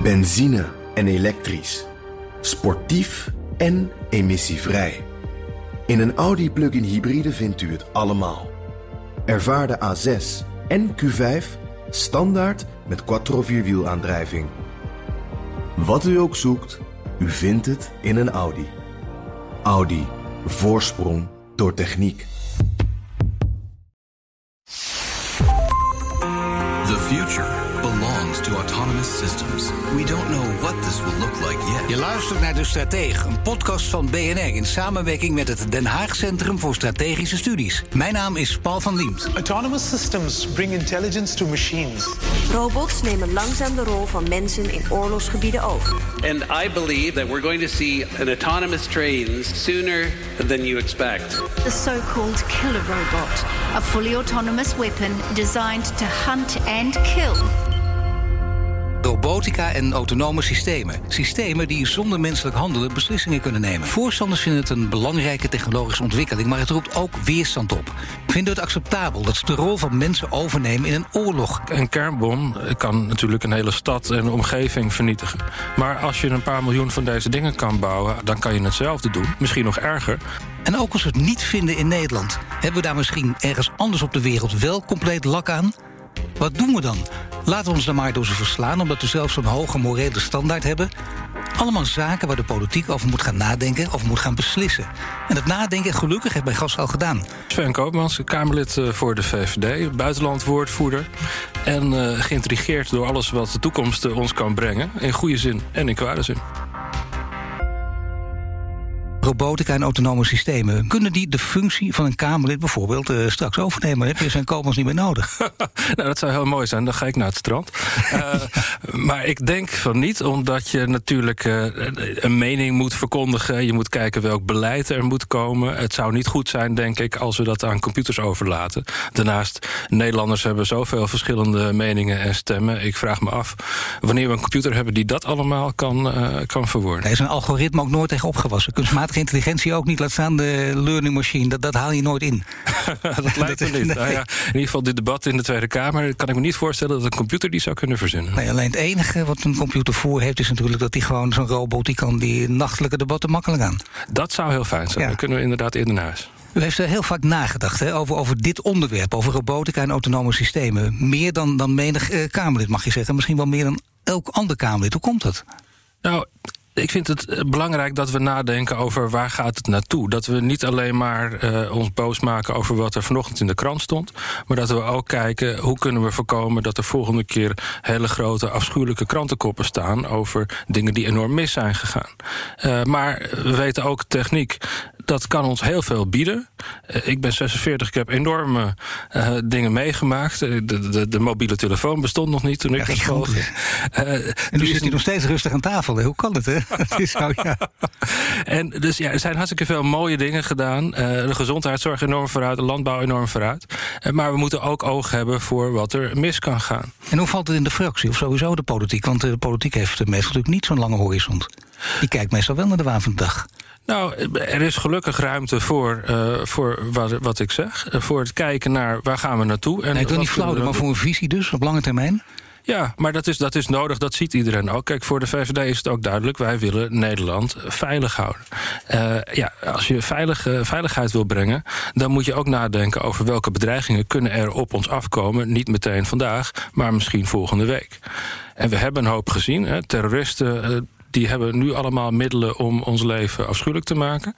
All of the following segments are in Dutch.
Benzine en elektrisch. Sportief en emissievrij. In een Audi plug-in hybride vindt u het allemaal. Ervaar de A6 en Q5 standaard met quattro-vierwielaandrijving. Wat u ook zoekt, u vindt het in een Audi. Audi. Voorsprong door techniek. The future belongs to autonomous systems. We don't know what this will look like yet. Je luistert naar De Stratege, een podcast van BNR in samenwerking met het Den Haag Centrum voor Strategische Studies. Mijn naam is Paul van Liemt. Autonomous systems bring intelligence to machines. Robots nemen langzaam de rol van mensen in oorlogsgebieden over. And I believe that we're going to see an autonomous trains sooner than you expect. The so-called killer robot, a fully autonomous weapon designed to hunt and kill. Robotica en autonome systemen. Systemen die zonder menselijk handelen beslissingen kunnen nemen. Voorstanders vinden het een belangrijke technologische ontwikkeling, maar het roept ook weerstand op. Vinden we het acceptabel dat ze de rol van mensen overnemen in een oorlog? Een kernbom kan natuurlijk een hele stad en omgeving vernietigen. Maar als je een paar miljoen van deze dingen kan bouwen, dan kan je hetzelfde doen. Misschien nog erger. En ook als we het niet vinden in Nederland, hebben we daar misschien ergens anders op de wereld wel compleet lak aan? Wat doen we dan? Laten we ons dan maar door ze verslaan, omdat we zelf zo'n hoge morele standaard hebben. Allemaal zaken waar de politiek over moet gaan nadenken, over moet gaan beslissen. En dat nadenken, gelukkig, heeft mijn gast al gedaan. Sven Koopmans, Kamerlid voor de VVD, buitenlandwoordvoerder. En geïntrigeerd door alles wat de toekomst ons kan brengen. In goede zin en in kwade zin. Robotica en autonome systemen, kunnen die de functie van een Kamerlid bijvoorbeeld straks overnemen? Dan heb je Sven Koopmans niet meer nodig. Nou, dat zou heel mooi zijn, dan ga ik naar het strand. Maar ik denk van niet, omdat je natuurlijk een mening moet verkondigen. Je moet kijken welk beleid er moet komen. Het zou niet goed zijn, denk ik, als we dat aan computers overlaten. Daarnaast, Nederlanders hebben zoveel verschillende meningen en stemmen. Ik vraag me af wanneer we een computer hebben die dat allemaal kan verwoorden. Daar is een algoritme ook nooit tegen opgewassen. Kunstmatige intelligentie ook niet, laat staan de learning machine. Dat haal je nooit in. Dat lijkt me niet. Nou ja, in ieder geval dit debat in de Tweede Kamer, kan ik me niet voorstellen dat een computer die zou kunnen verzinnen. Nee, alleen het enige wat een computer voor heeft is natuurlijk dat hij gewoon zo'n robot, die kan die nachtelijke debatten makkelijk aan. Dat zou heel fijn zijn. Ja. Dan kunnen we inderdaad eerder naar huis. U heeft er heel vaak nagedacht over dit onderwerp, over robotica en autonome systemen. Meer dan menig Kamerlid, mag je zeggen. Misschien wel meer dan elk ander Kamerlid. Hoe komt dat? Nou, ik vind het belangrijk dat we nadenken over waar gaat het naartoe. Dat we niet alleen maar ons boos maken over wat er vanochtend in de krant stond, maar dat we ook kijken hoe kunnen we voorkomen dat er volgende keer hele grote afschuwelijke krantenkoppen staan over dingen die enorm mis zijn gegaan. Maar we weten ook techniek. Dat kan ons heel veel bieden. Ik ben 46, ik heb enorme dingen meegemaakt. De mobiele telefoon bestond nog niet toen ik naar school ging. En nu zit hij nog steeds rustig aan tafel. Hè? Hoe kan het, hè? Het is zo, ja. En dus ja, er zijn hartstikke veel mooie dingen gedaan. De gezondheidszorg enorm vooruit, de landbouw enorm vooruit. Maar we moeten ook oog hebben voor wat er mis kan gaan. En hoe valt het in de fractie of sowieso de politiek? Want de politiek heeft meestal natuurlijk niet zo'n lange horizon. Die kijkt meestal wel naar de waan van de dag. Nou, er is gelukkig ruimte voor wat ik zeg. Voor het kijken naar waar gaan we naartoe. En ik wil niet flauw, maar voor een visie dus, op lange termijn? Ja, maar dat is nodig, dat ziet iedereen ook. Kijk, voor de VVD is het ook duidelijk, wij willen Nederland veilig houden. Als je veiligheid wil brengen, dan moet je ook nadenken over welke bedreigingen kunnen er op ons afkomen. Niet meteen vandaag, maar misschien volgende week. En we hebben een hoop gezien, terroristen. Die hebben nu allemaal middelen om ons leven afschuwelijk te maken.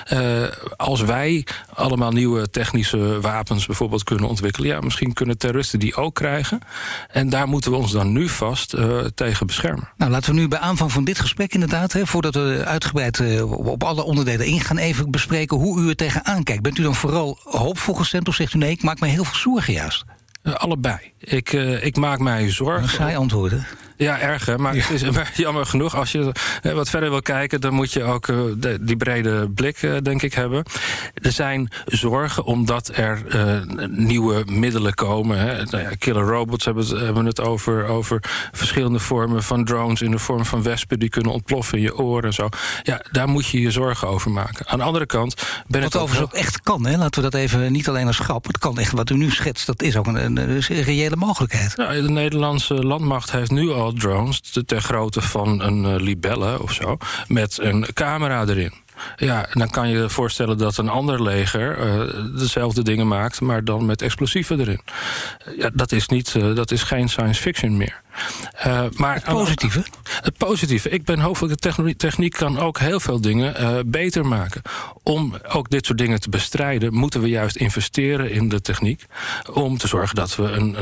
Als wij allemaal nieuwe technische wapens bijvoorbeeld kunnen ontwikkelen, ja, misschien kunnen terroristen die ook krijgen. En daar moeten we ons dan nu vast tegen beschermen. Nou, laten we nu bij aanvang van dit gesprek inderdaad, voordat we uitgebreid op alle onderdelen ingaan, even bespreken hoe u er tegenaan kijkt. Bent u dan vooral hoopvol gestemd of zegt u nee, ik maak me heel veel zorgen juist? Allebei. Ik maak mij zorgen. Een saai antwoord, hè? Ja, erg, hè? Maar het is jammer genoeg. Als je wat verder wil kijken, dan moet je ook die brede blik, denk ik, hebben. Er zijn zorgen omdat er nieuwe middelen komen. Hè. Nou ja, killer robots hebben het over verschillende vormen van drones in de vorm van wespen die kunnen ontploffen in je oren en zo. Ja, daar moet je je zorgen over maken. Aan de andere kant ben ik wat overigens ook echt kan, hè? Laten we dat even niet alleen als grap. Het kan echt, wat u nu schetst, dat is ook een reële mogelijkheid. Nou, de Nederlandse landmacht heeft nu al robot drones ter grootte van een libelle of zo, met een camera erin. Ja, dan kan je je voorstellen dat een ander leger dezelfde dingen maakt, maar dan met explosieven erin. Ja, dat is geen science fiction meer. Maar het positieve? Het positieve. Ik ben hoofdelijk de techniek kan ook heel veel dingen beter maken. Om ook dit soort dingen te bestrijden, moeten we juist investeren in de techniek. Om te zorgen dat we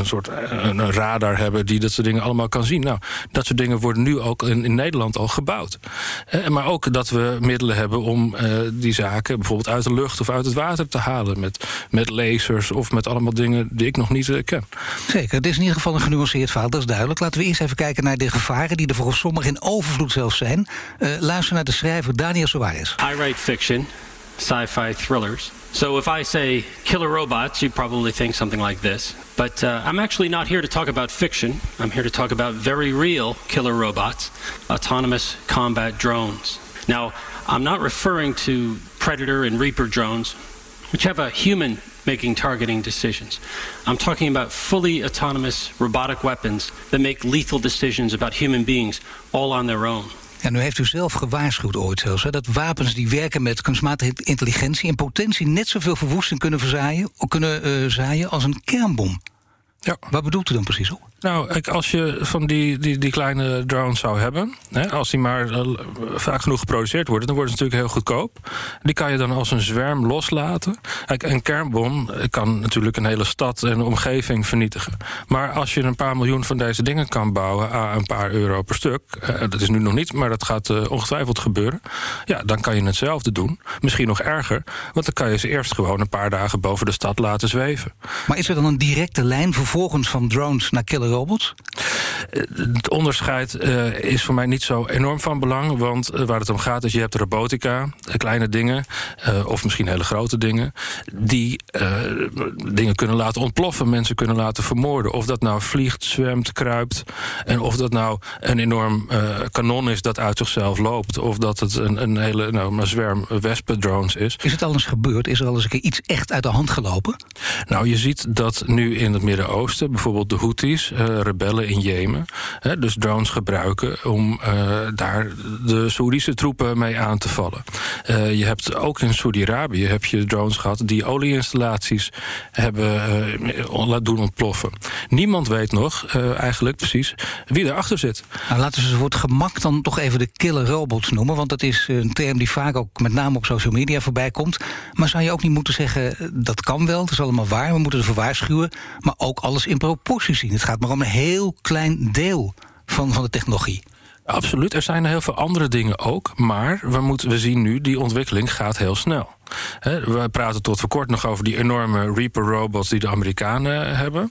een radar hebben die dat soort dingen allemaal kan zien. Nou, dat soort dingen worden nu ook in Nederland al gebouwd. Maar ook dat we middelen hebben om die zaken bijvoorbeeld uit de lucht of uit het water te halen. Met lasers of met allemaal dingen die ik nog niet ken. Zeker, het is in ieder geval een genuanceerd verhaal, dat is duidelijk. Laten we eerst even kijken naar de gevaren die er volgens sommigen in overvloed zelfs zijn. Luister naar de schrijver Daniel Soares. I write fiction, sci-fi thrillers. So if I say killer robots, you probably think something like this. But I'm actually not here to talk about fiction. I'm here to talk about very real killer robots, autonomous combat drones. Now, I'm not referring to Predator and Reaper drones, which have a human making targeting decisions. I'm talking about fully autonomous robotic weapons that make lethal decisions about human beings all on their own. Ja, nu heeft u zelf gewaarschuwd ooit zelfs, hè, dat wapens die werken met kunstmatige intelligentie in potentie net zoveel verwoesting kunnen zaaien als een kernbom. Ja. Wat bedoelt u dan precies op? Nou, als je van die kleine drones zou hebben, als die maar vaak genoeg geproduceerd worden, dan worden ze natuurlijk heel goedkoop. Die kan je dan als een zwerm loslaten. Kijk, een kernbom kan natuurlijk een hele stad en een omgeving vernietigen. Maar als je een paar miljoen van deze dingen kan bouwen aan een paar euro per stuk, dat is nu nog niet, maar dat gaat ongetwijfeld gebeuren. Ja, dan kan je hetzelfde doen. Misschien nog erger, want dan kan je ze eerst gewoon een paar dagen boven de stad laten zweven. Maar is er dan een directe lijn vervolgens van drones naar killer robots? Het onderscheid is voor mij niet zo enorm van belang, want waar het om gaat is, je hebt robotica, kleine dingen, of misschien hele grote dingen, die dingen kunnen laten ontploffen, mensen kunnen laten vermoorden. Of dat nou vliegt, zwemt, kruipt, en of dat nou een enorm kanon is dat uit zichzelf loopt, of dat het een hele een zwerm wespendrones is. Is het al eens gebeurd? Is er al eens een keer iets echt uit de hand gelopen? Nou, je ziet dat nu in het Midden-Oosten bijvoorbeeld de Houthis, rebellen in Jemen, dus drones gebruiken om daar de Soedische troepen mee aan te vallen. Je hebt ook in Saudi-Arabië heb je drones gehad die olieinstallaties hebben laten doen ontploffen. Niemand weet nog eigenlijk precies wie erachter zit. Nou, laten we ze voor het gemak dan toch even de killer robots noemen, want dat is een term die vaak ook met name op social media voorbij komt. Maar zou je ook niet moeten zeggen, dat kan wel, dat is allemaal waar, we moeten ervoor waarschuwen, maar ook alles in proportie zien. Het gaat maar om een heel klein deel van de technologie. Absoluut, er zijn heel veel andere dingen ook, maar we zien nu, die ontwikkeling gaat heel snel. We praten tot voor kort nog over die enorme Reaper-robots die de Amerikanen hebben.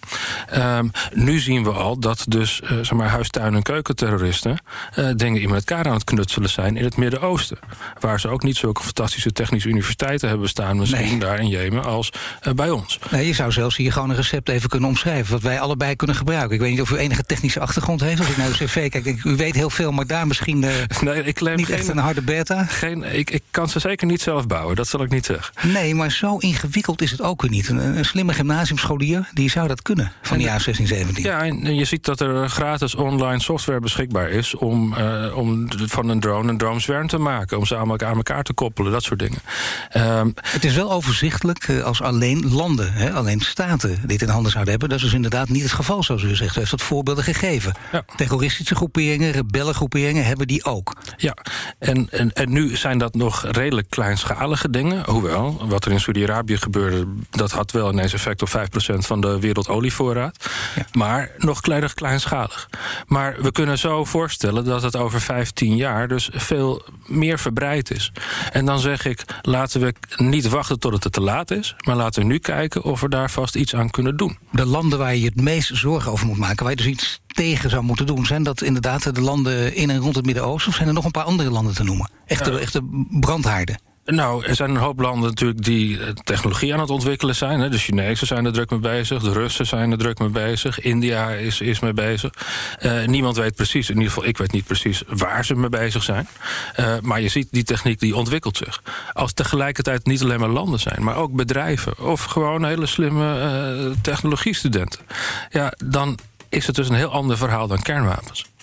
Nu zien we al dat dus huistuin- en keukenterroristen dingen in elkaar aan het knutselen zijn in het Midden-Oosten. Waar ze ook niet zulke fantastische technische universiteiten hebben staan, misschien daar in Jemen, als bij ons. Nee, je zou zelfs hier gewoon een recept even kunnen omschrijven, wat wij allebei kunnen gebruiken. Ik weet niet of u enige technische achtergrond heeft. Als ik naar uw cv kijk, u weet heel veel, maar daar misschien niet echt een harde beta. Ik kan ze zeker niet zelf bouwen, dat zal ik niet zeggen. Nee, maar zo ingewikkeld is het ook weer niet. Een slimme gymnasiumscholier, die zou dat kunnen van de jaar 16, 17. Ja, en je ziet dat er gratis online software beschikbaar is om van een drone zwerm te maken, om ze aan elkaar te koppelen, dat soort dingen. Het is wel overzichtelijk als alleen landen, alleen staten dit in handen zouden hebben. Dat is dus inderdaad niet het geval, zoals u zegt. U heeft dat voorbeelden gegeven. Ja. Terroristische groeperingen, rebellengroeperingen hebben die ook. Ja, en nu zijn dat nog redelijk kleinschalige dingen. Hoewel, wat er in Saudi-Arabië gebeurde, dat had wel ineens effect op 5% van de wereldolievoorraad. Ja. Maar nog kleinschalig. Maar we kunnen zo voorstellen dat het over 15 jaar dus veel meer verbreid is. En dan zeg ik, laten we niet wachten tot het te laat is, maar laten we nu kijken of we daar vast iets aan kunnen doen. De landen waar je het meest zorgen over moet maken, waar je dus iets tegen zou moeten doen, zijn dat inderdaad de landen in en rond het Midden-Oosten, of zijn er nog een paar andere landen te noemen? Echte brandhaarden. Nou, er zijn een hoop landen natuurlijk die technologie aan het ontwikkelen zijn. De Chinezen zijn er druk mee bezig, de Russen zijn er druk mee bezig, India is mee bezig. Niemand weet precies, in ieder geval ik weet niet precies waar ze mee bezig zijn. Maar je ziet, die techniek die ontwikkelt zich. Als tegelijkertijd niet alleen maar landen zijn, maar ook bedrijven of gewoon hele slimme technologiestudenten, ja, dan is het dus een heel ander verhaal dan kernwapens.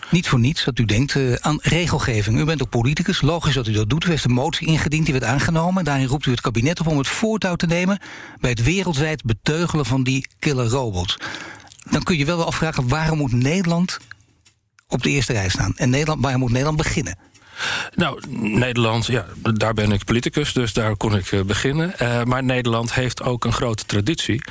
Niet voor niets dat u denkt aan regelgeving. U bent ook politicus, logisch dat u dat doet. U heeft een motie ingediend, die werd aangenomen. Daarin roept u het kabinet op om het voortouw te nemen bij het wereldwijd beteugelen van die killer robots. Dan kun je wel afvragen, waarom moet Nederland op de eerste rij staan? En waarom moet Nederland beginnen? Nou, Nederland, ja, daar ben ik politicus, dus daar kon ik beginnen. Maar Nederland heeft ook een grote traditie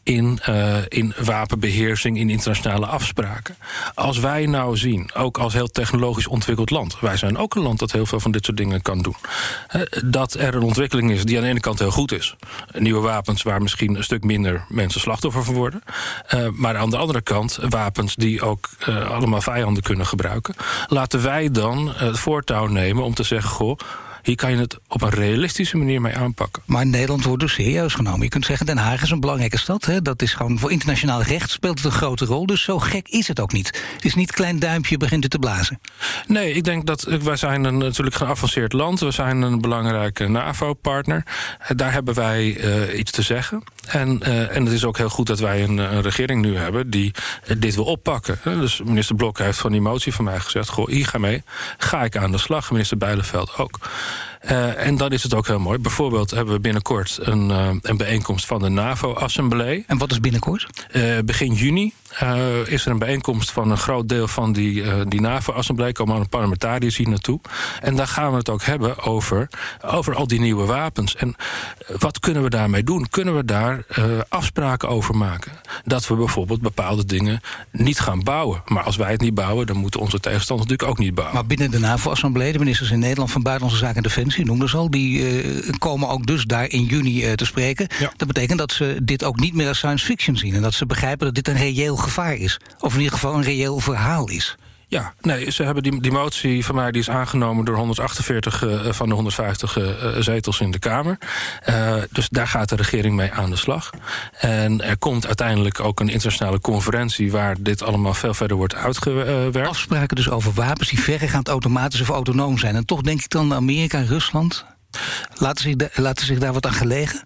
in wapenbeheersing, in internationale afspraken. Als wij nou zien, ook als heel technologisch ontwikkeld land, wij zijn ook een land dat heel veel van dit soort dingen kan doen, dat er een ontwikkeling is die aan de ene kant heel goed is. Nieuwe wapens waar misschien een stuk minder mensen slachtoffer van worden. Maar aan de andere kant wapens die ook allemaal vijanden kunnen gebruiken. Laten wij dan het voortouw nemen om te zeggen, goh, hier kan je het op een realistische manier mee aanpakken. Maar Nederland wordt dus serieus genomen. Je kunt zeggen, Den Haag is een belangrijke stad. Hè? Dat is gewoon voor internationaal recht speelt het een grote rol. Dus zo gek is het ook niet. Het is niet klein duimpje begint het te blazen. Nee, ik denk dat wij zijn natuurlijk een geavanceerd land. We zijn een belangrijke NAVO-partner. Daar hebben wij iets te zeggen. En het is ook heel goed dat wij een regering nu hebben die dit wil oppakken. Dus minister Blok heeft van die motie van mij gezegd, goh, hier ga ik aan de slag. Minister Bijleveld ook. En dan is het ook heel mooi. Bijvoorbeeld hebben we binnenkort een bijeenkomst van de NAVO-assemblee. En wat is binnenkort? Begin juni is er een bijeenkomst van een groot deel van die NAVO-assemblee. Komen alle parlementariërs hier naartoe. En daar gaan we het ook hebben over al die nieuwe wapens. En wat kunnen we daarmee doen? Kunnen we daar afspraken over maken? Dat we bijvoorbeeld bepaalde dingen niet gaan bouwen. Maar als wij het niet bouwen, dan moeten onze tegenstanders natuurlijk ook niet bouwen. Maar binnen de NAVO-assemblee, de ministers in Nederland van Buitenlandse Zaken en Defensie, noemden ze al, die komen ook dus daar in juni te spreken. Ja. Dat betekent dat ze dit ook niet meer als science fiction zien. En dat ze begrijpen dat dit een reëel gevaar is. Of in ieder geval een reëel verhaal is. Ja, nee, ze hebben die motie van mij die is aangenomen door 148 van de 150 zetels in de Kamer. Dus daar gaat de regering mee aan de slag. En er komt uiteindelijk ook een internationale conferentie waar dit allemaal veel verder wordt uitgewerkt. Afspraken dus over wapens die verregaand automatisch of autonoom zijn. En toch denk ik dan Amerika en Rusland, laten zich daar wat aan gelegen?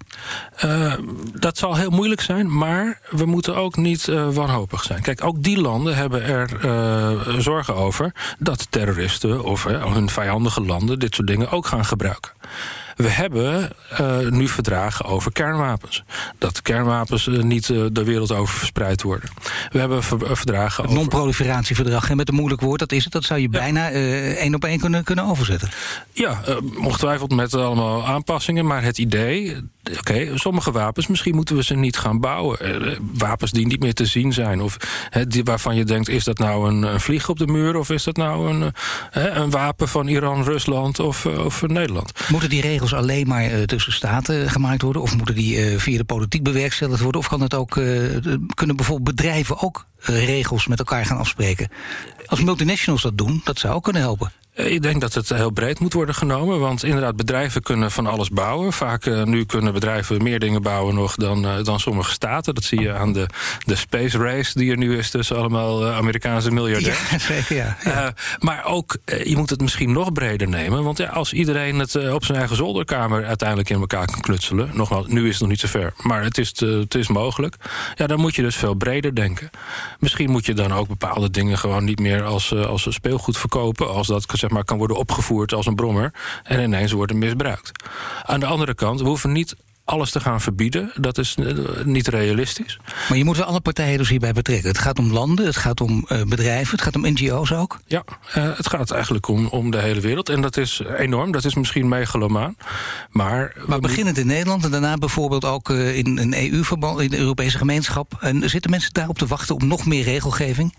Dat zal heel moeilijk zijn, maar we moeten ook niet wanhopig zijn. Kijk, ook die landen hebben er zorgen over dat terroristen of hun vijandige landen dit soort dingen ook gaan gebruiken. We hebben nu verdragen over kernwapens. Dat kernwapens niet de wereld over verspreid worden. We hebben verdragen over... Het non-proliferatieverdrag, met een moeilijk woord, dat is het. Dat zou je bijna één op één kunnen overzetten. Ja, ongetwijfeld met allemaal aanpassingen. Maar het idee, oké, sommige wapens, misschien moeten we ze niet gaan bouwen. Wapens die niet meer te zien zijn. Of waarvan je denkt, is dat nou een vlieg op de muur? Of is dat nou een wapen van Iran, Rusland of Nederland? Moeten die regels alleen maar tussen staten gemaakt worden? Of moeten die via de politiek bewerkstelligd worden? Of kan het ook, kunnen bijvoorbeeld bedrijven ook regels met elkaar gaan afspreken? Als multinationals dat doen, dat zou ook kunnen helpen. Ik denk dat het heel breed moet worden genomen. Want inderdaad, bedrijven kunnen van alles bouwen. Vaak nu kunnen bedrijven meer dingen bouwen nog dan sommige staten. Dat zie je aan de space race die er nu is tussen allemaal Amerikaanse miljardairs. Ja, zeker, ja. Maar ook, je moet het misschien nog breder nemen. Want ja, als iedereen het op zijn eigen zolderkamer uiteindelijk in elkaar kan knutselen. Nogmaals, nu is het nog niet zo ver. Maar het is mogelijk. Ja, dan moet je dus veel breder denken. Misschien moet je dan ook bepaalde dingen gewoon niet meer als speelgoed verkopen. Als dat zeg maar kan worden opgevoerd als een brommer en ineens worden misbruikt. Aan de andere kant, we hoeven niet alles te gaan verbieden. Dat is niet realistisch. Maar je moet wel alle partijen dus hierbij betrekken. Het gaat om landen, het gaat om bedrijven, het gaat om NGO's ook. Ja, het gaat eigenlijk om de hele wereld. En dat is enorm, dat is misschien megalomaan. Maar beginnend in Nederland en daarna bijvoorbeeld ook in een EU-verband, in de Europese gemeenschap. En zitten mensen daarop te wachten op nog meer regelgeving?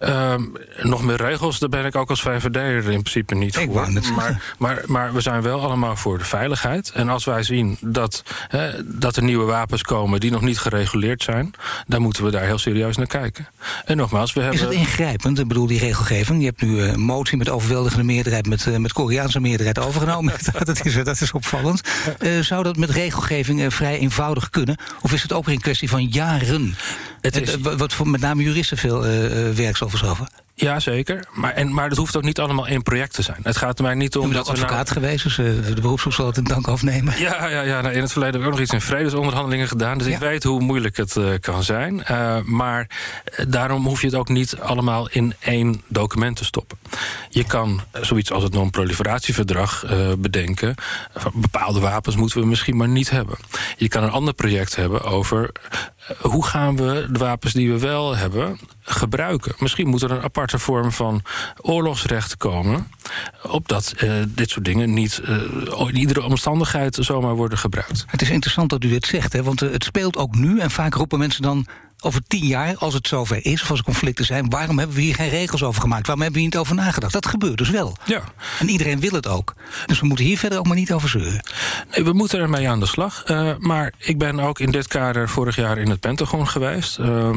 Nog meer regels, daar ben ik ook als VVD'er in principe niet voor. Maar we zijn wel allemaal voor de veiligheid. En als wij zien dat er nieuwe wapens komen die nog niet gereguleerd zijn, dan moeten we daar heel serieus naar kijken. En nogmaals, we hebben... Is het ingrijpend? Ik bedoel, die regelgeving. Je hebt nu een motie met overweldigende meerderheid met Koreaanse meerderheid overgenomen. dat is opvallend. Zou dat met regelgeving vrij eenvoudig kunnen? Of is het ook een kwestie van jaren? Wat voor met name juristen veel werk zal verschaffen? Ja, zeker. Maar dat hoeft ook niet allemaal één project te zijn. Het gaat er mij niet om... U bent ook advocaat geweest, dus de beroepsgroep zal het in dank afnemen. Ja. Nou, in het verleden heb ik ook nog iets in vredesonderhandelingen gedaan. Dus ik weet hoe moeilijk het kan zijn. Maar daarom hoef je het ook niet allemaal in één document te stoppen. Je kan zoiets als het non-proliferatieverdrag bedenken. Bepaalde wapens moeten we misschien maar niet hebben. Je kan een ander project hebben over... hoe gaan we de wapens die we wel hebben gebruiken? Misschien moet er een aparte vorm van oorlogsrecht komen... opdat dit soort dingen niet in iedere omstandigheid zomaar worden gebruikt. Het is interessant dat u dit zegt, hè, want het speelt ook nu... en vaak roepen mensen dan over 10 jaar, als het zover is... of als er conflicten zijn, waarom hebben we hier geen regels over gemaakt? Waarom hebben we hier niet over nagedacht? Dat gebeurt dus wel. Ja. En iedereen wil het ook. Dus we moeten hier verder ook maar niet over zeuren. Nee, we moeten ermee aan de slag. Maar ik ben ook in dit kader vorig jaar in het Pentagon geweest...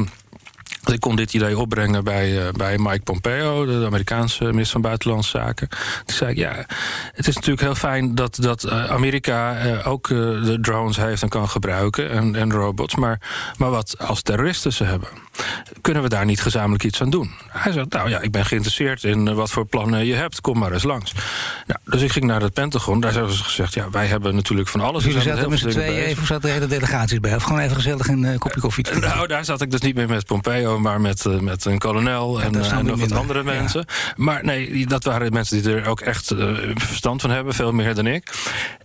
Ik kon dit idee opbrengen bij Mike Pompeo, de Amerikaanse minister van Buitenlandse Zaken. Toen zei ik, het is natuurlijk heel fijn dat Amerika ook de drones heeft en kan gebruiken en robots. Maar wat als terroristen ze hebben? Kunnen we daar niet gezamenlijk iets aan doen? Hij zei, ik ben geïnteresseerd in wat voor plannen je hebt. Kom maar eens langs. Nou, dus ik ging naar het Pentagon. Daar hebben ze gezegd, wij hebben natuurlijk van alles. Jullie zaten met z'n tweeën even, of zaten er hele delegaties bij? Of gewoon even gezellig een kopje koffie te drinken? Nou, daar zat ik dus niet meer met Pompeo, maar met een kolonel en nog wat andere mensen. Ja. Maar nee, dat waren mensen die er ook echt verstand van hebben. Veel meer dan ik.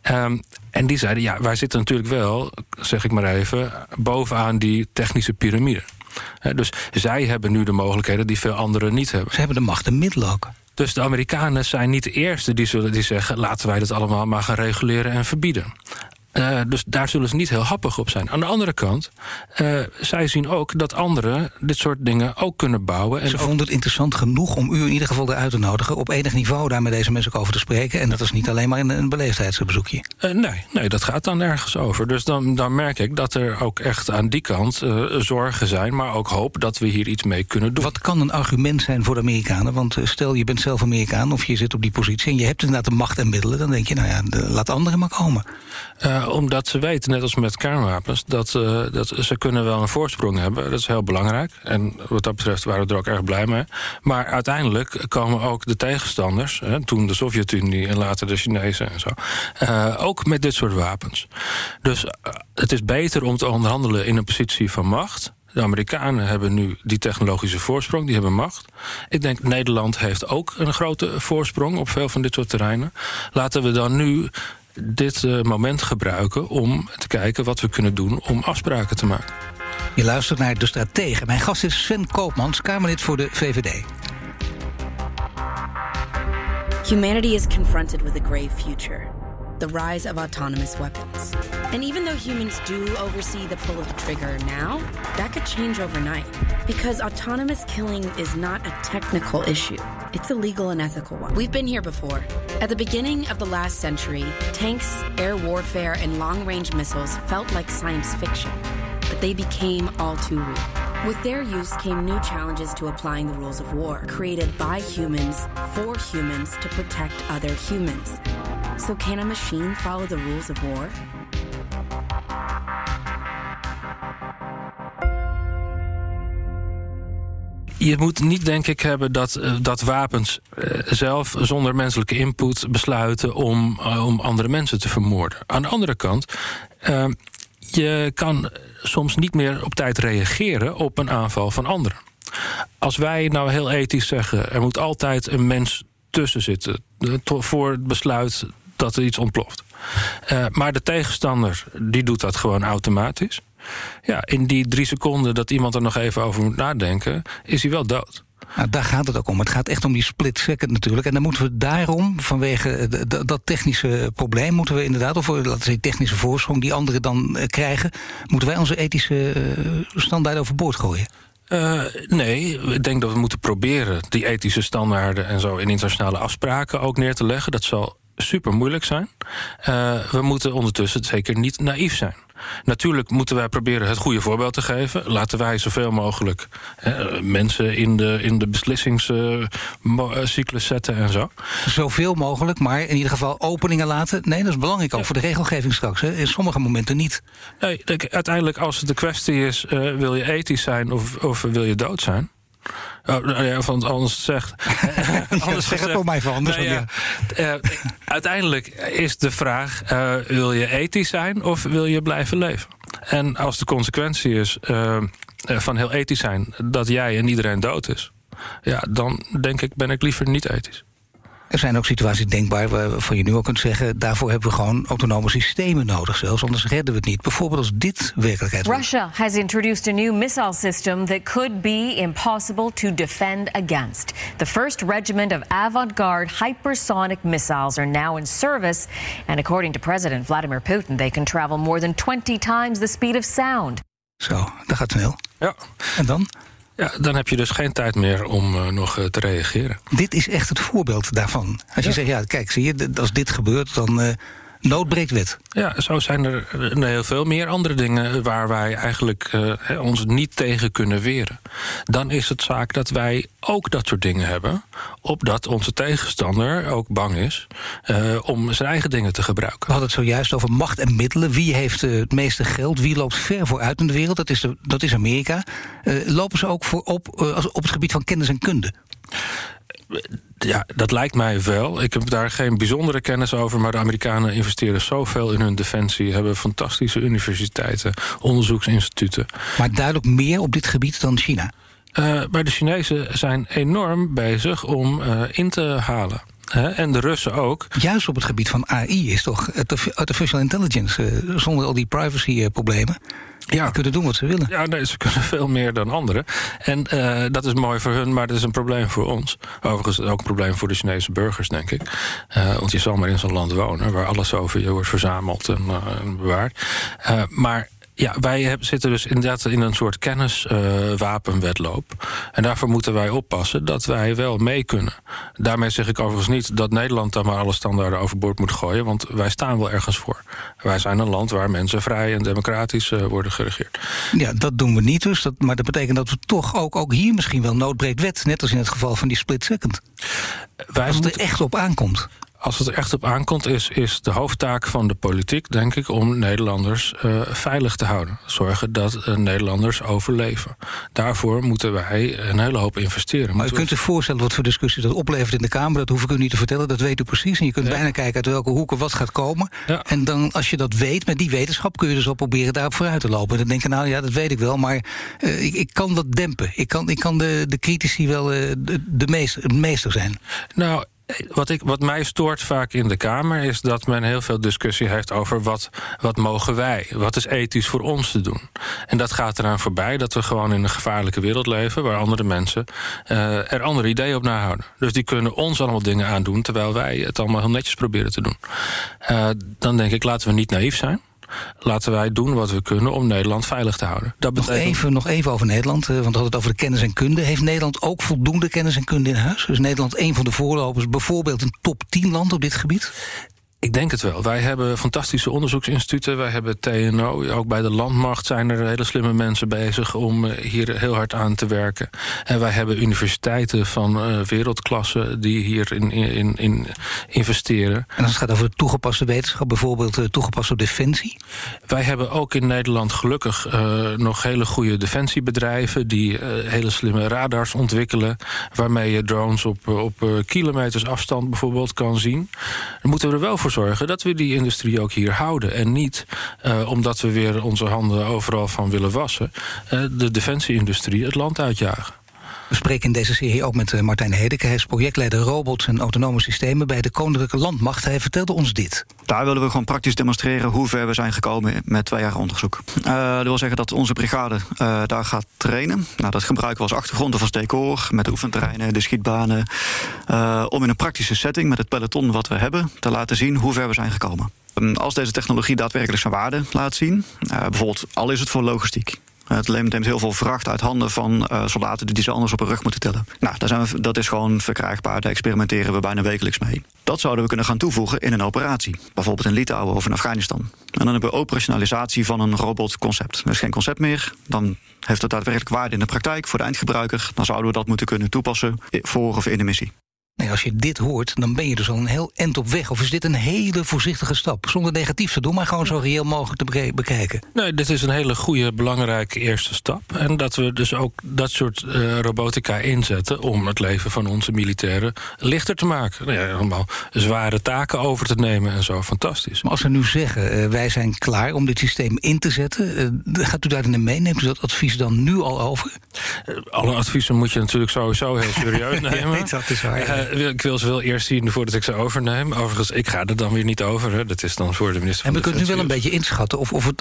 En die zeiden, wij zitten natuurlijk wel, zeg ik maar even... bovenaan die technische piramide. Dus zij hebben nu de mogelijkheden die veel anderen niet hebben. Ze hebben de macht en middelen ook. Dus de Amerikanen zijn niet de eerste die zeggen... laten wij dat allemaal maar gaan reguleren en verbieden. Dus daar zullen ze niet heel happig op zijn. Aan de andere kant, zij zien ook dat anderen dit soort dingen ook kunnen bouwen. Ze vonden het interessant genoeg om u in ieder geval eruit te nodigen... op enig niveau daar met deze mensen ook over te spreken. En dat is niet alleen maar een beleefdheidsbezoekje. Nee, dat gaat dan nergens over. Dus dan merk ik dat er ook echt aan die kant zorgen zijn... maar ook hoop dat we hier iets mee kunnen doen. Wat kan een argument zijn voor de Amerikanen? Want stel, je bent zelf Amerikaan of je zit op die positie... en je hebt inderdaad de macht en middelen... dan denk je, laat anderen maar komen. Omdat ze weten, net als met kernwapens... dat ze kunnen wel een voorsprong hebben. Dat is heel belangrijk. En wat dat betreft waren we er ook erg blij mee. Maar uiteindelijk komen ook de tegenstanders... toen de Sovjet-Unie en later de Chinezen en zo... ook met dit soort wapens. Dus het is beter om te onderhandelen in een positie van macht... De Amerikanen hebben nu die technologische voorsprong, die hebben macht. Ik denk Nederland heeft ook een grote voorsprong op veel van dit soort terreinen. Laten we dan nu dit moment gebruiken om te kijken wat we kunnen doen om afspraken te maken. Je luistert naar De Stratege. Mijn gast is Sven Koopmans, Kamerlid voor de VVD. Humanity is confronted with a grave future. The rise of autonomous weapons. And even though humans do oversee the pull of the trigger now, that could change overnight. Because autonomous killing is not a technical issue. It's a legal and ethical one. We've been here before. At the beginning of the last century, tanks, air warfare, and long-range missiles felt like science fiction. But they became all too real. With their use came new challenges to applying the rules of war, created by humans, for humans, to protect other humans. So can a machine follow the rules of war? Je moet niet, denk ik, hebben dat wapens zelf zonder menselijke input besluiten om andere mensen te vermoorden. Aan de andere kant, je kan soms niet meer op tijd reageren op een aanval van anderen. Als wij nou heel ethisch zeggen, er moet altijd een mens tussen zitten voor het besluit dat er iets ontploft. Maar de tegenstander, die doet dat gewoon automatisch. Ja, in die 3 seconden dat iemand er nog even over moet nadenken, is hij wel dood. Nou, daar gaat het ook om. Het gaat echt om die split second natuurlijk. En dan moeten we daarom, vanwege dat technische probleem, moeten we inderdaad, of laten we zeggen technische voorsprong die anderen dan krijgen, moeten wij onze ethische standaarden overboord gooien. Nee, ik denk dat we moeten proberen die ethische standaarden en zo in internationale afspraken ook neer te leggen. Dat zal super moeilijk zijn. We moeten ondertussen zeker niet naïef zijn. Natuurlijk moeten wij proberen het goede voorbeeld te geven. Laten wij zoveel mogelijk mensen in de beslissingscyclus zetten en zo. Zoveel mogelijk, maar in ieder geval openingen laten. Nee, dat is belangrijk ook voor de regelgeving straks. Hè. In sommige momenten niet. Nee, uiteindelijk als het de kwestie is, wil je ethisch zijn of wil je dood zijn? Of anders zegt... anders zeg het voor mij van anders. Uiteindelijk is de vraag... wil je ethisch zijn of wil je blijven leven? En als de consequentie is van heel ethisch zijn... dat jij en iedereen dood is... ja, dan denk ik, ben ik liever niet ethisch. Er zijn ook situaties denkbaar waarvan je nu ook kunt zeggen... daarvoor hebben we gewoon autonome systemen nodig zelfs. Anders redden we het niet. Bijvoorbeeld als dit werkelijkheid wordt. Russia has introduced a new missile system... that could be impossible to defend against. The first regiment of avant-garde hypersonic missiles are now in service. And according to President Vladimir Putin... they can travel more than 20 times the speed of sound. Zo, dat gaat snel. Ja. En dan? Ja, dan heb je dus geen tijd meer om nog te reageren. Dit is echt het voorbeeld daarvan. Als je zegt, kijk, zie je, als dit gebeurt, dan nood breekt wet. Ja, zo zijn er heel veel meer andere dingen... waar wij eigenlijk ons niet tegen kunnen weren. Dan is het zaak dat wij ook dat soort dingen hebben... opdat onze tegenstander ook bang is om zijn eigen dingen te gebruiken. We hadden het zojuist over macht en middelen. Wie heeft het meeste geld? Wie loopt ver vooruit in de wereld? Dat is Amerika. Lopen ze ook op het gebied van kennis en kunde? Ja, dat lijkt mij wel. Ik heb daar geen bijzondere kennis over... maar de Amerikanen investeren zoveel in hun defensie... hebben fantastische universiteiten, onderzoeksinstituten. Maar duidelijk meer op dit gebied dan China? Maar de Chinezen zijn enorm bezig om in te halen. En de Russen ook. Juist op het gebied van AI is toch artificial intelligence... zonder al die privacy-problemen... Ja. Die kunnen doen wat ze willen. Ja, nee, ze kunnen veel meer dan anderen. En dat is mooi voor hun, maar dat is een probleem voor ons. Overigens ook een probleem voor de Chinese burgers, denk ik. Want je zal maar in zo'n land wonen... waar alles over je wordt verzameld en bewaard. Maar... ja, wij zitten dus inderdaad in een soort kenniswapenwedloop. En daarvoor moeten wij oppassen dat wij wel mee kunnen. Daarmee zeg ik overigens niet dat Nederland dan maar alle standaarden overboord moet gooien. Want wij staan wel ergens voor. Wij zijn een land waar mensen vrij en democratisch worden geregeerd. Ja, dat doen we niet dus. Maar dat betekent dat we toch ook hier misschien wel noodbreekt wet. Net als in het geval van die split second. Als het er echt op aankomt. Als het er echt op aankomt, is de hoofdtaak van de politiek, denk ik, om Nederlanders veilig te houden. Zorgen dat Nederlanders overleven. Daarvoor moeten wij een hele hoop investeren. Maar u kunt zich voorstellen wat voor discussie dat oplevert in de Kamer. Dat hoef ik u niet te vertellen, dat weet u precies. En je kunt bijna kijken uit welke hoeken wat gaat komen. Ja. En dan, als je dat weet, met die wetenschap kun je dus wel proberen daarop vooruit te lopen. En dan denk je, nou ja, dat weet ik wel, maar ik kan dat dempen. Ik kan de critici wel de meester zijn. Nou, wat mij stoort vaak in de Kamer is dat men heel veel discussie heeft over wat mogen wij? Wat is ethisch voor ons te doen? En dat gaat eraan voorbij dat we gewoon in een gevaarlijke wereld leven waar andere mensen er andere ideeën op nahouden. Dus die kunnen ons allemaal dingen aandoen terwijl wij het allemaal heel netjes proberen te doen. Dan denk ik, laten we niet naïef zijn. Laten wij doen wat we kunnen om Nederland veilig te houden. Dat betekent... Nog even over Nederland, want we hadden het over de kennis en kunde. Heeft Nederland ook voldoende kennis en kunde in huis? Is Nederland een van de voorlopers, bijvoorbeeld een top 10 land op dit gebied? Ik denk het wel. Wij hebben fantastische onderzoeksinstituten. Wij hebben TNO. Ook bij de landmacht zijn er hele slimme mensen bezig om hier heel hard aan te werken. En wij hebben universiteiten van wereldklasse die hierin investeren. En als het gaat over de toegepaste wetenschap, bijvoorbeeld toegepaste defensie? Wij hebben ook in Nederland gelukkig nog hele goede defensiebedrijven die hele slimme radars ontwikkelen, waarmee je drones op kilometers afstand bijvoorbeeld kan zien. Dan moeten we er wel voor zorgen dat we die industrie ook hier houden. En niet omdat we weer onze handen overal van willen wassen, de defensieindustrie het land uitjagen. We spreken in deze serie ook met Martijn Hedeke. Hij is projectleider robots en autonome systemen bij de Koninklijke Landmacht. Hij vertelde ons dit. Daar willen we gewoon praktisch demonstreren hoe ver we zijn gekomen met 2 jaar onderzoek. Dat wil zeggen dat onze brigade daar gaat trainen. Nou, dat gebruiken we als achtergrond van steekhoor, met de oefenterreinen, de schietbanen, om in een praktische setting met het peloton wat we hebben te laten zien hoe ver we zijn gekomen. Als deze technologie daadwerkelijk zijn waarde laat zien, bijvoorbeeld al is het voor logistiek. Het neemt heel veel vracht uit handen van soldaten die ze anders op hun rug moeten tillen. Nou, dat is gewoon verkrijgbaar. Daar experimenteren we bijna wekelijks mee. Dat zouden we kunnen gaan toevoegen in een operatie. Bijvoorbeeld in Litouwen of in Afghanistan. En dan hebben we operationalisatie van een robotconcept. Er is geen concept meer. Dan heeft het daadwerkelijk waarde in de praktijk voor de eindgebruiker. Dan zouden we dat moeten kunnen toepassen voor of in de missie. Nee, als je dit hoort, dan ben je dus al een heel eind op weg. Of is dit een hele voorzichtige stap? Zonder negatief te doen, maar gewoon zo reëel mogelijk te bekijken. Nee, dit is een hele goede, belangrijke eerste stap. En dat we dus ook dat soort robotica inzetten om het leven van onze militairen lichter te maken. Nou ja, allemaal zware taken over te nemen en zo. Fantastisch. Maar als we nu zeggen, wij zijn klaar om dit systeem in te zetten, gaat u daarin mee? Neemt u dat advies dan nu al over? Alle adviezen moet je natuurlijk sowieso heel serieus nemen. Ja, dat is waar. Ik wil ze wel eerst zien voordat ik ze overneem. Overigens, ik ga er dan weer niet over. Hè. Dat is dan voor de minister van Defensie. En we kunnen nu wel een beetje inschatten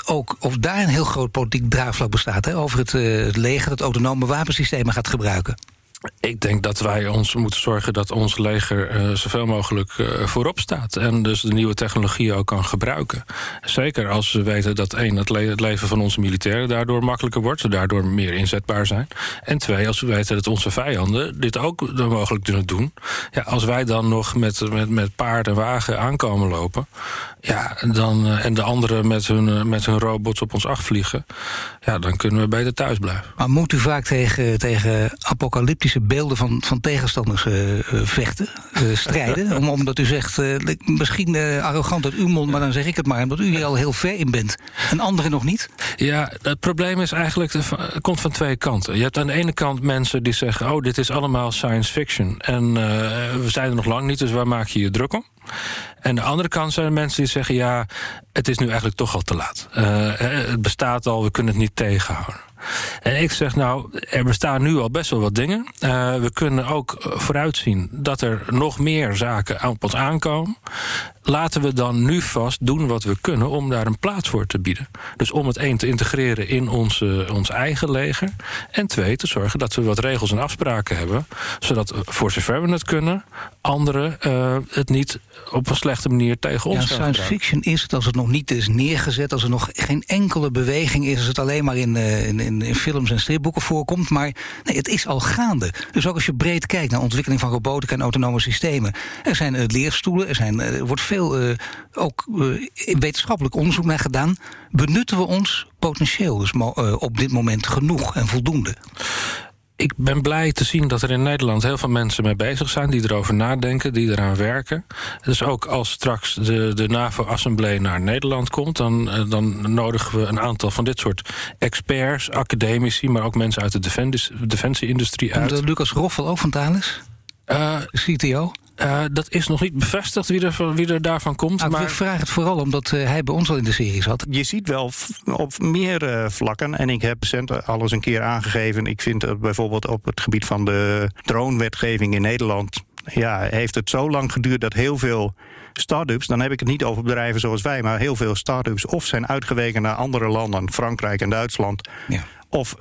of daar een heel groot politiek draagvlak bestaat. Hè, over het leger dat autonome wapensystemen gaat gebruiken. Ik denk dat wij ons moeten zorgen dat ons leger zoveel mogelijk voorop staat. En dus de nieuwe technologie ook kan gebruiken. Zeker als we weten dat het leven van onze militairen daardoor makkelijker wordt. Ze daardoor meer inzetbaar zijn. En 2, als we weten dat onze vijanden dit ook mogelijk kunnen doen. Ja, als wij dan nog met paard en wagen aankomen lopen. Ja, en de anderen met hun robots op ons afvliegen. Ja, dan kunnen we beter thuis blijven. Maar moet u vaak tegen apocalyptische beelden van tegenstanders vechten, strijden? Omdat u zegt, misschien arrogant uit uw mond, maar dan zeg ik het maar, omdat u hier al heel ver in bent. En anderen nog niet? Ja, het probleem is eigenlijk, het komt van 2 kanten. Je hebt aan de ene kant mensen die zeggen, oh, dit is allemaal science fiction. En we zijn er nog lang niet, dus waar maak je je druk om? En de andere kant zijn er mensen die zeggen, ja, het is nu eigenlijk toch al te laat. Het bestaat al, we kunnen het niet tegenhouden. En ik zeg, nou, er bestaan nu al best wel wat dingen. We kunnen ook vooruitzien dat er nog meer zaken op ons aankomen. Laten we dan nu vast doen wat we kunnen om daar een plaats voor te bieden. Dus om het te integreren in ons eigen leger. En 2, te zorgen dat we wat regels en afspraken hebben. Zodat voor zover we het kunnen, anderen het niet op een slechte manier tegen ons gaan science fiction is het als het nog niet is neergezet, als er nog geen enkele beweging is, als het alleen maar in films en stripboeken voorkomt. Maar nee, het is al gaande. Dus ook als je breed kijkt naar ontwikkeling van robotica en autonome systemen. Er zijn leerstoelen, er wordt veel ook wetenschappelijk onderzoek naar gedaan. Benutten we ons potentieel dus op dit moment genoeg en voldoende? Ik ben blij te zien dat er in Nederland heel veel mensen mee bezig zijn, die erover nadenken, die eraan werken. Dus ook als straks de NAVO-assemblee naar Nederland komt, dan nodigen we een aantal van dit soort experts, academici, maar ook mensen uit de defensie-industrie uit. Komt Lucas Roffel ook van Thales? CTO? Dat is nog niet bevestigd wie er daarvan komt. Maar ik vraag het vooral omdat hij bij ons al in de serie zat. Je ziet wel op meer vlakken, en ik heb recent alles een keer aangegeven. Ik vind dat bijvoorbeeld op het gebied van de drone-wetgeving in Nederland, ja, heeft het zo lang geduurd dat heel veel start-ups, dan heb ik het niet over bedrijven zoals wij, maar heel veel start-ups of zijn uitgeweken naar andere landen, Frankrijk en Duitsland. Ja. Of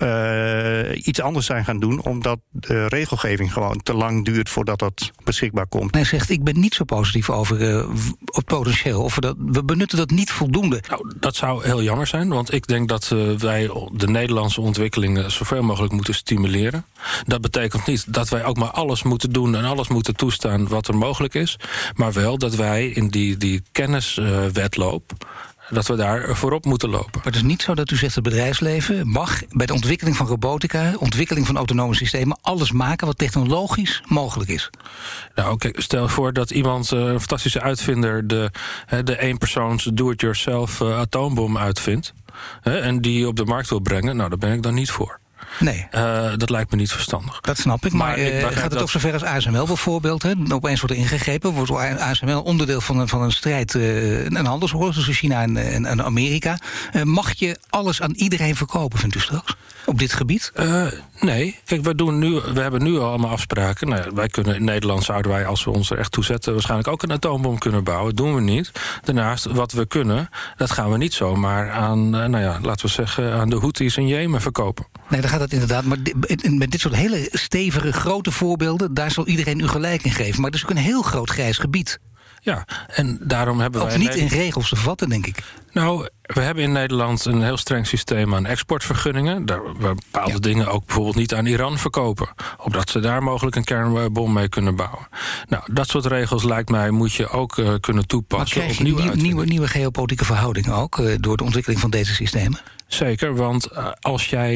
iets anders zijn gaan doen, omdat de regelgeving gewoon te lang duurt voordat dat beschikbaar komt. Hij zegt, ik ben niet zo positief over het potentieel. Of we benutten dat niet voldoende. Nou, dat zou heel jammer zijn, want ik denk dat wij de Nederlandse ontwikkelingen zoveel mogelijk moeten stimuleren. Dat betekent niet dat wij ook maar alles moeten doen en alles moeten toestaan wat er mogelijk is. Maar wel dat wij in die kenniswedloop, dat we daar voorop moeten lopen. Maar het is niet zo dat u zegt, het bedrijfsleven mag bij de ontwikkeling van robotica, ontwikkeling van autonome systemen, alles maken wat technologisch mogelijk is. Nou, kijk, stel voor dat iemand, een fantastische uitvinder, de eenpersoons do-it-yourself atoombom uitvindt, en die op de markt wil brengen, nou, daar ben ik dan niet voor. Nee. Dat lijkt me niet verstandig. Dat snap ik, maar gaat het ook zover als ASML bijvoorbeeld? Opeens wordt er ingegrepen, wordt ASML onderdeel van een strijd, een handelsoorlog tussen China en Amerika. Mag je alles aan iedereen verkopen, vindt u straks? Op dit gebied? Nee. Kijk, we hebben nu al allemaal afspraken. Nou ja, wij kunnen in Nederland, zouden wij, als we ons er echt toe zetten, waarschijnlijk ook een atoombom kunnen bouwen. Dat doen we niet. Daarnaast, wat we kunnen, dat gaan we niet zomaar aan, laten we zeggen, aan de Houthis in Jemen verkopen. Nee, dan gaat het inderdaad. Maar met dit soort hele stevige, grote voorbeelden, daar zal iedereen u gelijk in geven. Maar het is ook een heel groot grijs gebied. Ja, en daarom hebben wij ook niet in regels te vatten, denk ik. Nou, we hebben in Nederland een heel streng systeem aan exportvergunningen. Daar we bepaalde dingen ook bijvoorbeeld niet aan Iran verkopen, opdat ze daar mogelijk een kernbom mee kunnen bouwen. Nou, dat soort regels, lijkt mij, moet je ook kunnen toepassen. Maar krijg je nieuwe geopolitieke verhoudingen ook door de ontwikkeling van deze systemen? Zeker, want als jij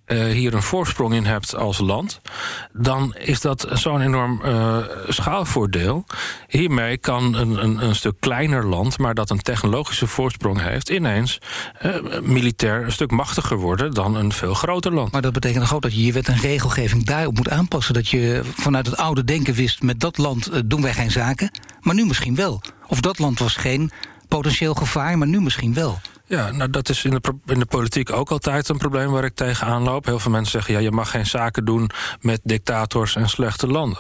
hier een voorsprong in hebt als land, dan is dat zo'n enorm schaalvoordeel. Hiermee kan een stuk kleiner land, maar dat een technologische voorsprong heeft, ineens militair een stuk machtiger worden dan een veel groter land. Maar dat betekent toch ook dat je je wet en regelgeving daarop moet aanpassen. Dat je vanuit het oude denken wist, met dat land doen wij geen zaken, maar nu misschien wel. Of dat land was geen potentieel gevaar, maar nu misschien wel. Ja, nou dat is in de politiek ook altijd een probleem waar ik tegenaan loop. Heel veel mensen zeggen, je mag geen zaken doen met dictators en slechte landen.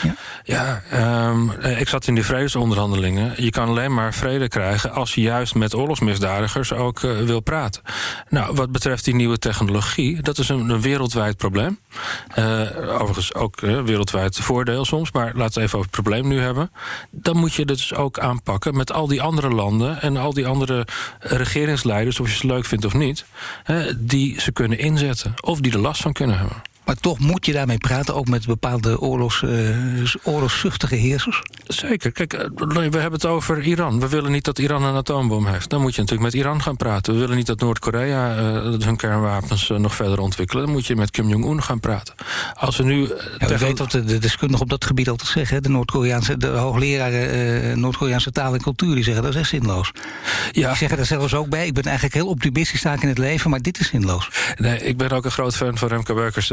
Ik zat in die vredesonderhandelingen. Je kan alleen maar vrede krijgen als je juist met oorlogsmisdadigers ook wil praten. Nou, wat betreft die nieuwe technologie, dat is een wereldwijd probleem. Overigens ook wereldwijd voordeel soms, maar laten we even over het probleem nu hebben. Dan moet je dus ook aanpakken met al die andere landen en al die andere regeringsleiders, of je ze leuk vindt of niet, die ze kunnen inzetten of die er last van kunnen hebben. Maar toch moet je daarmee praten, ook met bepaalde oorlogszuchtige heersers? Zeker. Kijk, we hebben het over Iran. We willen niet dat Iran een atoombom heeft. Dan moet je natuurlijk met Iran gaan praten. We willen niet dat Noord-Korea hun kernwapens nog verder ontwikkelen. Dan moet je met Kim Jong-un gaan praten. Als we nu... U weet wat de deskundigen op dat gebied altijd zeggen. De hoogleraren Noord-Koreaanse taal en cultuur, die zeggen dat is echt zinloos. Ja. Die zeggen daar zelfs ook bij. Ik ben eigenlijk heel optimistisch zaken in het leven, maar dit is zinloos. Nee, ik ben ook een groot fan van Remco Beukers,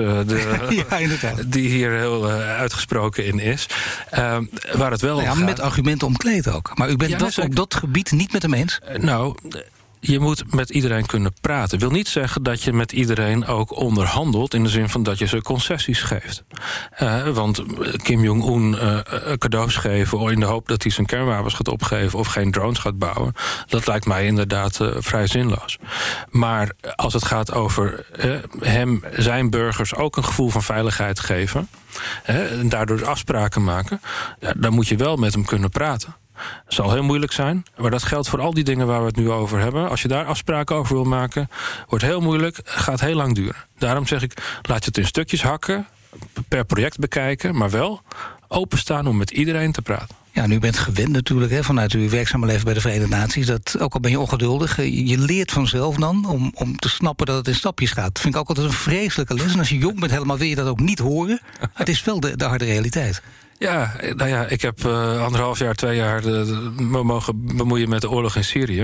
die hier heel uitgesproken in is. Waar het wel gaat, met argumenten omkleed ook. Maar u bent op dat gebied niet met hem eens? Je moet met iedereen kunnen praten. Wil niet zeggen dat je met iedereen ook onderhandelt, in de zin van dat je ze concessies geeft. Want Kim Jong-un cadeaus geven in de hoop dat hij zijn kernwapens gaat opgeven of geen drones gaat bouwen, dat lijkt mij inderdaad vrij zinloos. Maar als het gaat over zijn burgers ook een gevoel van veiligheid geven, en daardoor afspraken maken, dan moet je wel met hem kunnen praten. Het zal heel moeilijk zijn, maar dat geldt voor al die dingen waar we het nu over hebben. Als je daar afspraken over wil maken, wordt heel moeilijk, gaat heel lang duren. Daarom zeg ik, laat je het in stukjes hakken, per project bekijken, maar wel openstaan om met iedereen te praten. Ja, nu bent gewend natuurlijk vanuit uw werkzame leven bij de Verenigde Naties, dat ook al ben je ongeduldig, je leert vanzelf dan om te snappen dat het in stapjes gaat. Dat vind ik ook altijd een vreselijke les. En als je jong bent helemaal wil je dat ook niet horen. Het is wel de harde realiteit. Ja, nou ja, ik heb 1,5 jaar, 2 jaar me mogen bemoeien met de oorlog in Syrië.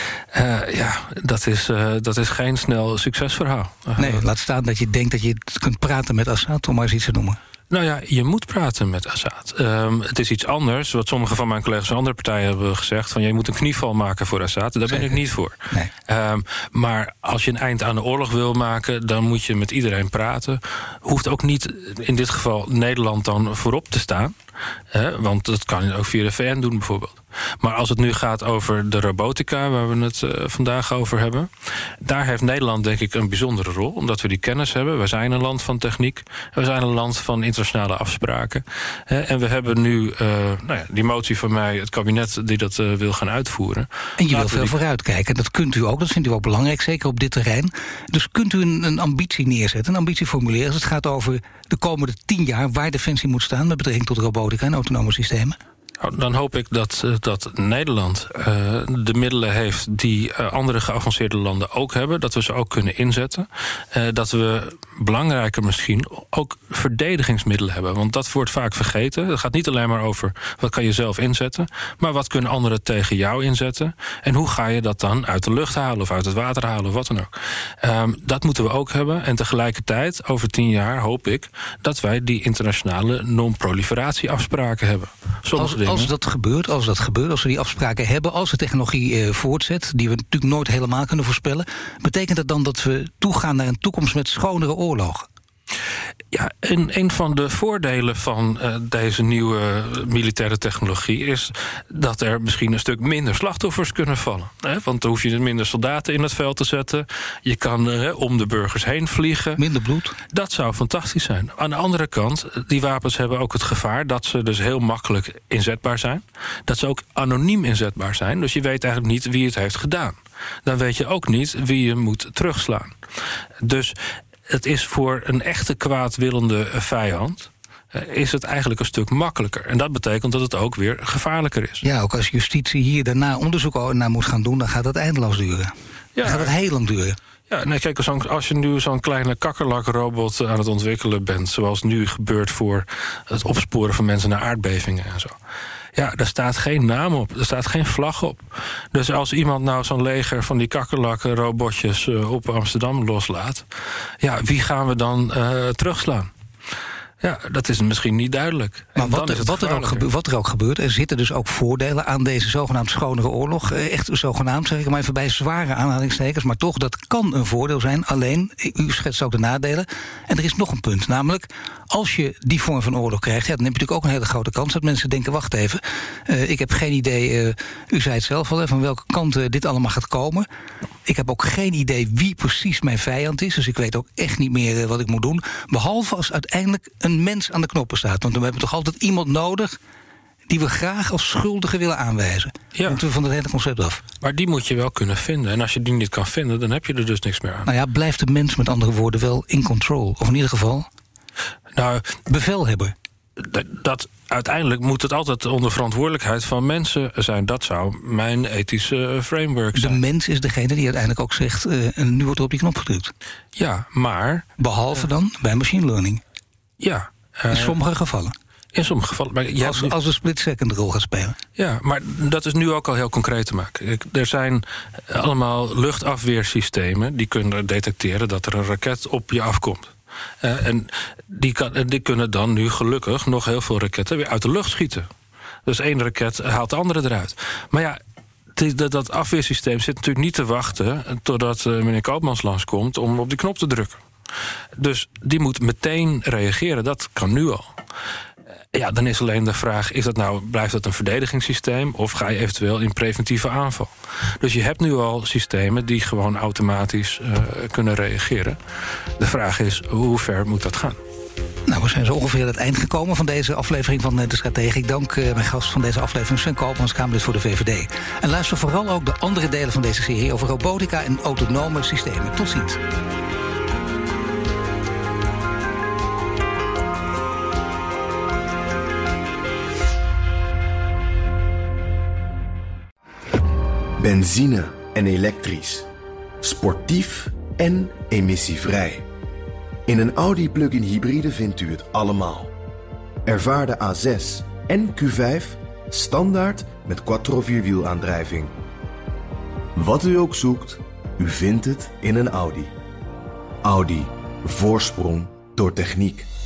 Dat is geen snel succesverhaal. Nee, laat staan dat je denkt dat je kunt praten met Assad, om maar eens iets te noemen. Nou ja, je moet praten met Assad. Het is iets anders, wat sommige van mijn collega's van andere partijen hebben gezegd, van je moet een knieval maken voor Assad. Daar ben ik niet voor. Nee. Maar als je een eind aan de oorlog wil maken, dan moet je met iedereen praten. Hoeft ook niet in dit geval Nederland dan voorop te staan. Want dat kan je ook via de VN doen bijvoorbeeld. Maar als het nu gaat over de robotica, waar we het vandaag over hebben, daar heeft Nederland denk ik een bijzondere rol, omdat we die kennis hebben. We zijn een land van techniek, we zijn een land van internationale afspraken. En we hebben nu die motie van mij, het kabinet die dat wil gaan uitvoeren. En je wil veel vooruitkijken, dat kunt u ook, dat vindt u ook belangrijk, zeker op dit terrein. Dus kunt u een ambitie neerzetten, een ambitie formuleren als het gaat over de komende 10 jaar waar Defensie moet staan met betrekking tot robotica en autonome systemen? Dan hoop ik dat Nederland de middelen heeft die andere geavanceerde landen ook hebben. Dat we ze ook kunnen inzetten. Dat we belangrijker misschien ook verdedigingsmiddelen hebben. Want dat wordt vaak vergeten. Het gaat niet alleen maar over wat kan je zelf inzetten, maar wat kunnen anderen tegen jou inzetten. En hoe ga je dat dan uit de lucht halen of uit het water halen of wat dan ook. Dat moeten we ook hebben. En tegelijkertijd, over 10 jaar hoop ik dat wij die internationale non-proliferatieafspraken hebben. Als dat gebeurt, als we die afspraken hebben, als de technologie voortzet, die we natuurlijk nooit helemaal kunnen voorspellen, betekent dat dan dat we toegaan naar een toekomst met schonere oorlogen? Ja, een van de voordelen van deze nieuwe militaire technologie is dat er misschien een stuk minder slachtoffers kunnen vallen. Want dan hoef je minder soldaten in het veld te zetten. Je kan om de burgers heen vliegen. Minder bloed. Dat zou fantastisch zijn. Aan de andere kant, die wapens hebben ook het gevaar dat ze dus heel makkelijk inzetbaar zijn. Dat ze ook anoniem inzetbaar zijn. Dus je weet eigenlijk niet wie het heeft gedaan. Dan weet je ook niet wie je moet terugslaan. Dus het is voor een echte kwaadwillende vijand is het eigenlijk een stuk makkelijker. En dat betekent dat het ook weer gevaarlijker is. Ja, ook als justitie hier daarna onderzoek naar moet gaan doen, dan gaat dat eindeloos duren. Ja. Dan gaat het heel lang duren. Ja, nee, kijk, als je nu zo'n kleine kakkerlakrobot aan het ontwikkelen bent, zoals nu gebeurt voor het opsporen van mensen naar aardbevingen en zo. Ja, daar staat geen naam op, er staat geen vlag op. Dus als iemand nou zo'n leger van die kakkerlakrobotjes op Amsterdam loslaat, ja, wie gaan we dan terugslaan? Ja, dat is misschien niet duidelijk. Maar wat er ook gebeurt, er zitten dus ook voordelen aan deze zogenaamd schonere oorlog. Echt zogenaamd, zeg ik maar even bij zware aanhalingstekens. Maar toch, dat kan een voordeel zijn. Alleen, u schetst ook de nadelen. En er is nog een punt, namelijk als je die vorm van oorlog krijgt, ja, dan heb je natuurlijk ook een hele grote kans dat mensen denken, wacht even, ik heb geen idee, u zei het zelf al, van welke kant dit allemaal gaat komen. Ik heb ook geen idee wie precies mijn vijand is, dus ik weet ook echt niet meer wat ik moet doen. Behalve als uiteindelijk een mens aan de knoppen staat. Want we hebben toch altijd iemand nodig die we graag als schuldige willen aanwijzen. Ja. Moeten we van het hele concept af. Maar die moet je wel kunnen vinden. En als je die niet kan vinden, dan heb je er dus niks meer aan. Nou ja, blijft de mens met andere woorden wel in control? Of in ieder geval bevelhebber? Dat uiteindelijk moet het altijd onder verantwoordelijkheid van mensen zijn. Dat zou mijn ethische framework zijn. De mens is degene die uiteindelijk ook zegt, nu wordt er op die knop gedrukt. Ja, maar behalve dan bij machine learning. Ja. In sommige gevallen. In sommige gevallen. Maar als een split-second rol gaat spelen. Ja, maar dat is nu ook al heel concreet te maken. Er zijn allemaal luchtafweersystemen die kunnen detecteren dat er een raket op je afkomt. En die kunnen dan nu gelukkig nog heel veel raketten weer uit de lucht schieten. Dus één raket haalt de andere eruit. Maar ja, dat afweersysteem zit natuurlijk niet te wachten totdat meneer Koopmans langskomt om op die knop te drukken. Dus die moet meteen reageren, dat kan nu al. Ja, dan is alleen de vraag, blijft dat een verdedigingssysteem of ga je eventueel in preventieve aanval? Dus je hebt nu al systemen die gewoon automatisch kunnen reageren. De vraag is, hoe ver moet dat gaan? Nou, we zijn zo ongeveer aan het eind gekomen van deze aflevering van De Strategie. Ik dank mijn gast van deze aflevering, Sven Koopmans, Kamerlid voor de VVD. En luister vooral ook de andere delen van deze serie over robotica en autonome systemen. Tot ziens. Benzine en elektrisch. Sportief en emissievrij. In een Audi plug-in hybride vindt u het allemaal. Ervaar de A6 en Q5 standaard met quattro-vierwielaandrijving. Wat u ook zoekt, u vindt het in een Audi. Audi. Voorsprong door techniek.